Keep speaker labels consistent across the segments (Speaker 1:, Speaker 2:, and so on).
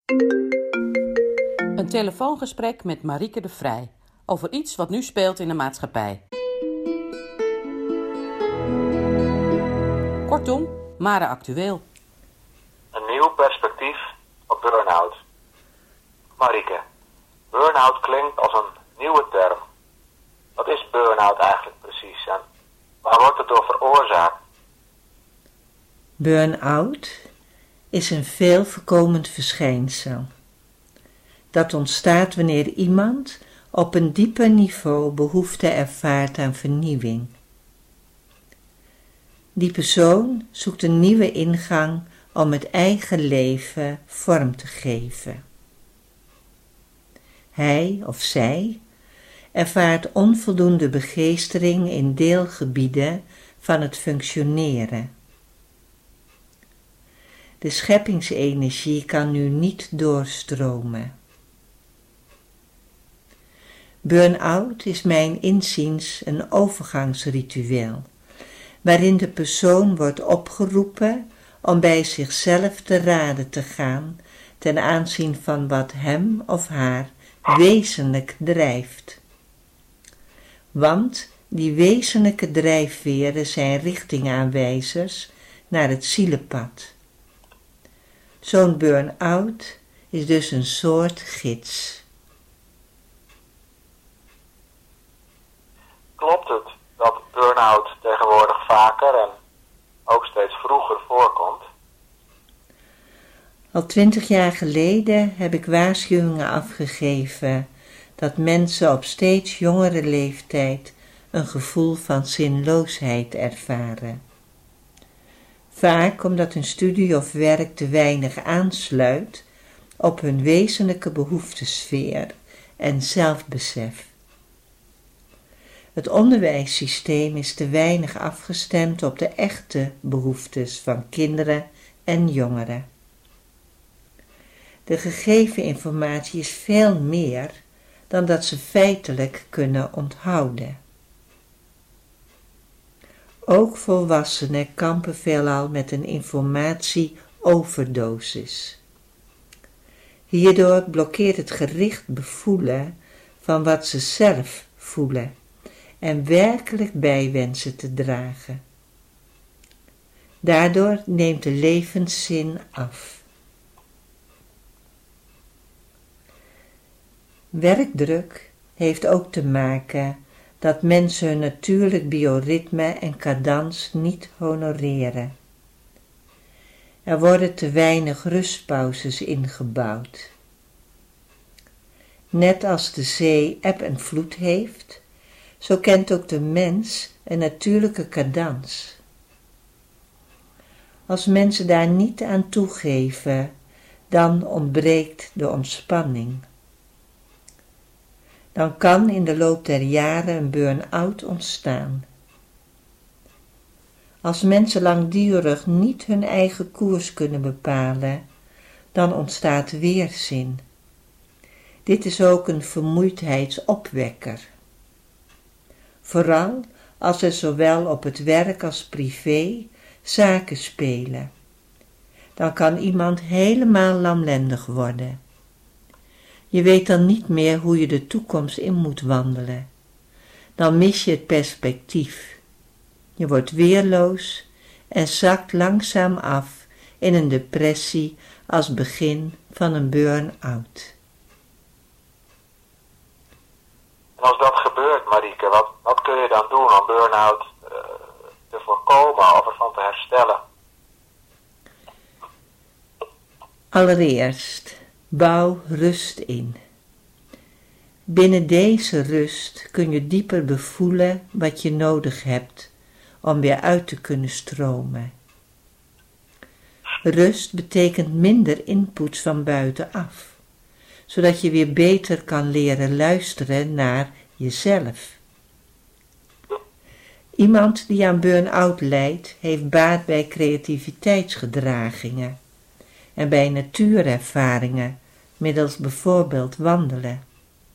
Speaker 1: Een telefoongesprek met Marieke de Vrij over iets wat nu speelt in de maatschappij. Kortom, Mare actueel.
Speaker 2: Een nieuw perspectief op burn-out. Marieke, burn-out klinkt als een nieuwe term. Wat is burn-out eigenlijk precies en waar wordt het door veroorzaakt?
Speaker 3: Burn-out is een veel voorkomend verschijnsel. Dat ontstaat wanneer iemand op een dieper niveau behoefte ervaart aan vernieuwing. Die persoon zoekt een nieuwe ingang om het eigen leven vorm te geven. Hij of zij ervaart onvoldoende begeestering in deelgebieden van het functioneren. De scheppingsenergie kan nu niet doorstromen. Burn-out is mijn inziens een overgangsritueel, waarin de persoon wordt opgeroepen om bij zichzelf te raden te gaan ten aanzien van wat hem of haar wezenlijk drijft. Want die wezenlijke drijfveren zijn richtingaanwijzers naar het zielenpad. Zo'n burn-out is dus een soort gids.
Speaker 2: Klopt het dat burn-out tegenwoordig vaker en ook steeds vroeger voorkomt?
Speaker 3: Al 20 jaar geleden heb ik waarschuwingen afgegeven dat mensen op steeds jongere leeftijd een gevoel van zinloosheid ervaren. Vaak omdat hun studie of werk te weinig aansluit op hun wezenlijke behoeftesfeer en zelfbesef. Het onderwijssysteem is te weinig afgestemd op de echte behoeftes van kinderen en jongeren. De gegeven informatie is veel meer dan dat ze feitelijk kunnen onthouden. Ook volwassenen kampen veelal met een informatieoverdosis. Hierdoor blokkeert het gericht bevoelen van wat ze zelf voelen en werkelijk bij wensen te dragen. Daardoor neemt de levenszin af. Werkdruk heeft ook te maken dat mensen hun natuurlijk bioritme en cadans niet honoreren. Er worden te weinig rustpauzes ingebouwd. Net als de zee eb en vloed heeft, zo kent ook de mens een natuurlijke cadans. Als mensen daar niet aan toegeven, dan ontbreekt de ontspanning. Dan kan in de loop der jaren een burn-out ontstaan. Als mensen langdurig niet hun eigen koers kunnen bepalen, dan ontstaat weerzin. Dit is ook een vermoeidheidsopwekker. Vooral als er zowel op het werk als privé zaken spelen. Dan kan iemand helemaal lamlendig worden. Je weet dan niet meer hoe je de toekomst in moet wandelen. Dan mis je het perspectief. Je wordt weerloos en zakt langzaam af in een depressie als begin van een burn-out.
Speaker 2: En als dat gebeurt, Marieke, wat kun je dan doen om burn-out te voorkomen of ervan te herstellen?
Speaker 3: Allereerst, bouw rust in. Binnen deze rust kun je dieper bevoelen wat je nodig hebt om weer uit te kunnen stromen. Rust betekent minder inputs van buitenaf, zodat je weer beter kan leren luisteren naar jezelf. Iemand die aan burn-out lijdt, heeft baat bij creativiteitsgedragingen en bij natuurervaringen, middels bijvoorbeeld wandelen.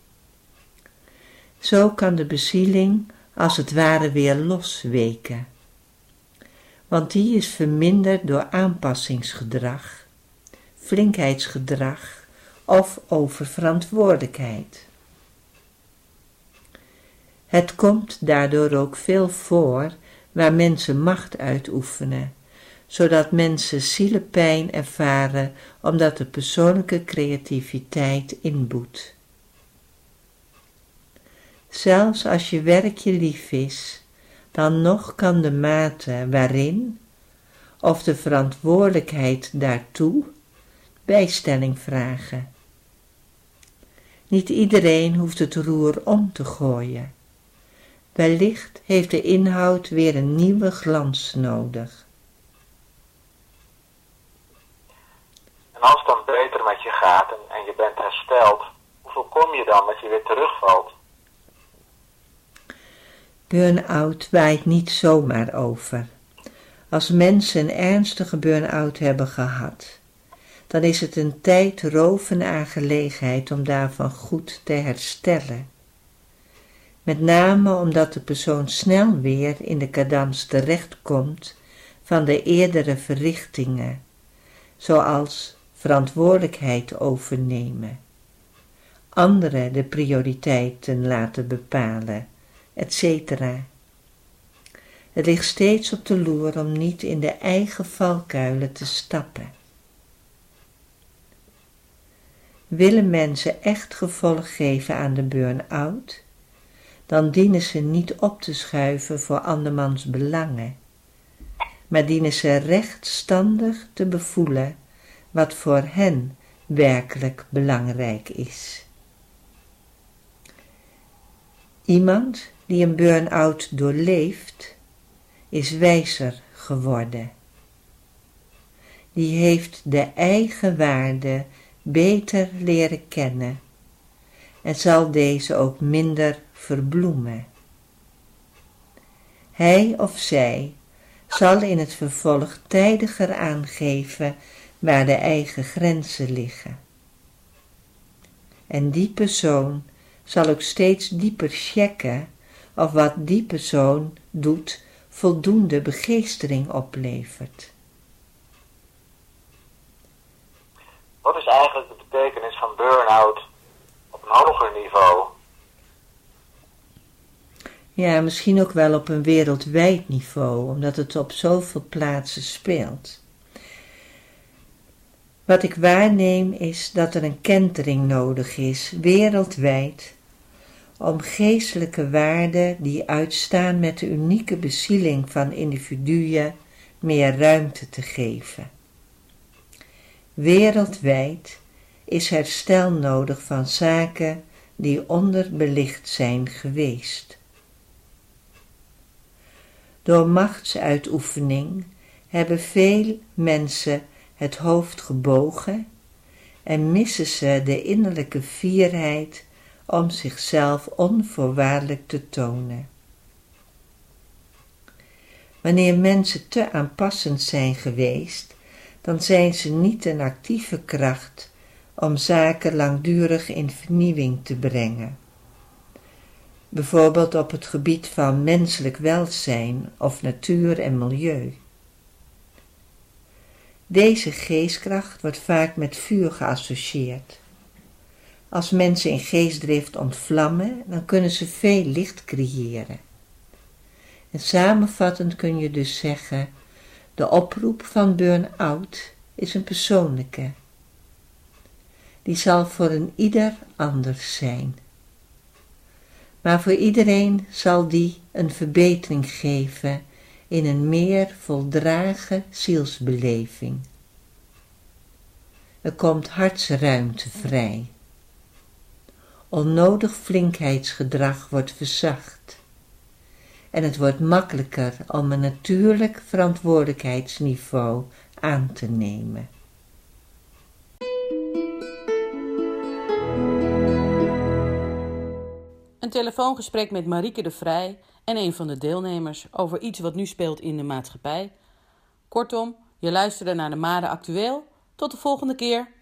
Speaker 3: Zo kan de bezieling als het ware weer losweken, want die is verminderd door aanpassingsgedrag, flinkheidsgedrag of over verantwoordelijkheid. Het komt daardoor ook veel voor waar mensen macht uitoefenen, zodat mensen zielepijn ervaren omdat de persoonlijke creativiteit inboet. Zelfs als je werk je lief is, dan nog kan de mate waarin, of de verantwoordelijkheid daartoe, bijstelling vragen. Niet iedereen hoeft het roer om te gooien. Wellicht heeft de inhoud weer een nieuwe glans nodig.
Speaker 2: En als het dan beter met je gaat en je bent hersteld, hoe voorkom je dan dat je weer terugvalt?
Speaker 3: Burn-out waait niet zomaar over. Als mensen een ernstige burn-out hebben gehad, dan is het een tijdrovende aangelegenheid om daarvan goed te herstellen. Met name omdat de persoon snel weer in de cadans terechtkomt van de eerdere verrichtingen, zoals verantwoordelijkheid overnemen, anderen de prioriteiten laten bepalen, etc. Het ligt steeds op de loer om niet in de eigen valkuilen te stappen. Willen mensen echt gevolg geven aan de burn-out, dan dienen ze niet op te schuiven voor andermans belangen, maar dienen ze rechtstandig te bevoelen wat voor hen werkelijk belangrijk is. Iemand die een burn-out doorleeft, is wijzer geworden. Die heeft de eigen waarde beter leren kennen en zal deze ook minder verbloemen. Hij of zij zal in het vervolg tijdiger aangeven waar de eigen grenzen liggen. En die persoon zal ook steeds dieper checken of wat die persoon doet voldoende begeestering oplevert.
Speaker 2: Wat is eigenlijk de betekenis van burn-out op een hoger niveau?
Speaker 3: Ja, misschien ook wel op een wereldwijd niveau, omdat het op zoveel plaatsen speelt. Wat ik waarneem is dat er een kentering nodig is, wereldwijd, om geestelijke waarden die uitstaan met de unieke bezieling van individuen meer ruimte te geven. Wereldwijd is herstel nodig van zaken die onderbelicht zijn geweest. Door machtsuitoefening hebben veel mensen het hoofd gebogen en missen ze de innerlijke fierheid om zichzelf onvoorwaardelijk te tonen. Wanneer mensen te aanpassend zijn geweest, dan zijn ze niet een actieve kracht om zaken langdurig in vernieuwing te brengen. Bijvoorbeeld op het gebied van menselijk welzijn of natuur en milieu. Deze geestkracht wordt vaak met vuur geassocieerd. Als mensen in geestdrift ontvlammen, dan kunnen ze veel licht creëren. En samenvattend kun je dus zeggen, de oproep van burn-out is een persoonlijke. Die zal voor een ieder anders zijn. Maar voor iedereen zal die een verbetering geven in een meer voldragen zielsbeleving. Er komt hartsruimte vrij. Onnodig flinkheidsgedrag wordt verzacht. En het wordt makkelijker om een natuurlijk verantwoordelijkheidsniveau aan te nemen.
Speaker 1: Een telefoongesprek met Marieke de Vrij en een van de deelnemers over iets wat nu speelt in de maatschappij. Kortom, je luisterde naar de Made Actueel. Tot de volgende keer.